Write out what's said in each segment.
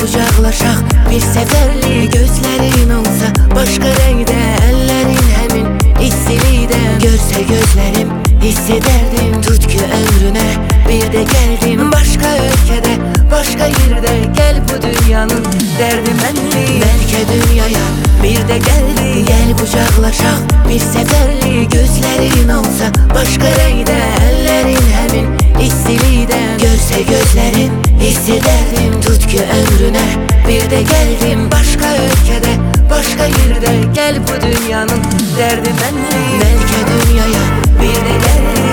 kucaklaşaq bir seferlik. Gözlerin olsa başka renkte, ellerin hemin istiliden. Görse gözlerim hissederdim, tut ki ömrüne bir de geldim. Başka ülkede, başka yerde, gel bu dünyanın derdi benli. Belki dünyaya bir de geldi, gel kucaklaşaq bir seferlik. Gözlerin olsa başka renkte, ellerin hemin istiliden. Görse gözlerin hissederdim, tut ki ömrüne bir de geldim. Başka ülkede, başka yerde, gel bu dünyanın derdi benli. Belki dünyaya bir de geldi,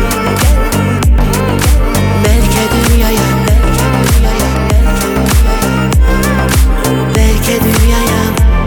belki dünyaya, belki dünyaya,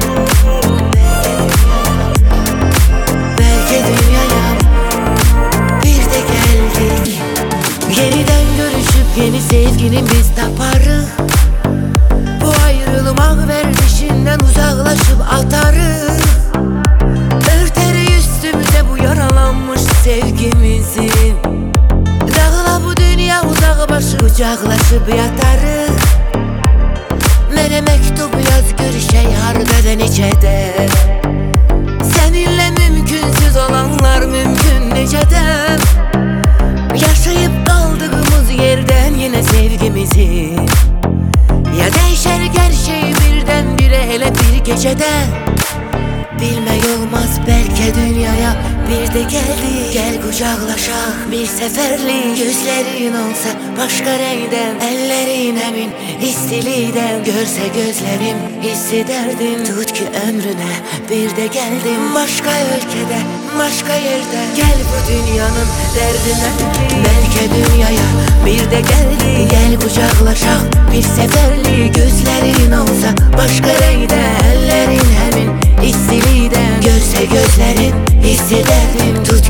belki dünyaya bir de geldik. Yeniden görüşüp yeni sevginin biz taparız. Bu ayrılım ağ verdişinden uzaklaşıp atarız. Örteri üstümüze bu yaralanmış sevgimizin. Dağla bu dünya uzak başı, kucaklaşıp yatarız. Mene mektup yaz, görüşey harbede necede. Seninle mümkünsüz olanlar mümkün neceden. Yaşayıp kaldığımız yerden yine sevgimizi. Ya değişer gerçeği birdenbire hele bir gecede. Bilmek olmaz belki dünyaya bir de geldi. Gel kucaklaşaq bir seferlik. Gözlerin olsa başka renkten, ellerin emin istiliden. Görse gözlerim hissederdim, tut ki ömrüne bir de geldim. Başka ülkede, başka yerde, gel bu dünyanın derdine. Belki dünyaya bir de geldi, gel kucaklaşaq bir seferlik. Gözlerin olsa başka renkte, ellerin hemin istiliden. Görse gözlerin hissederdim, tut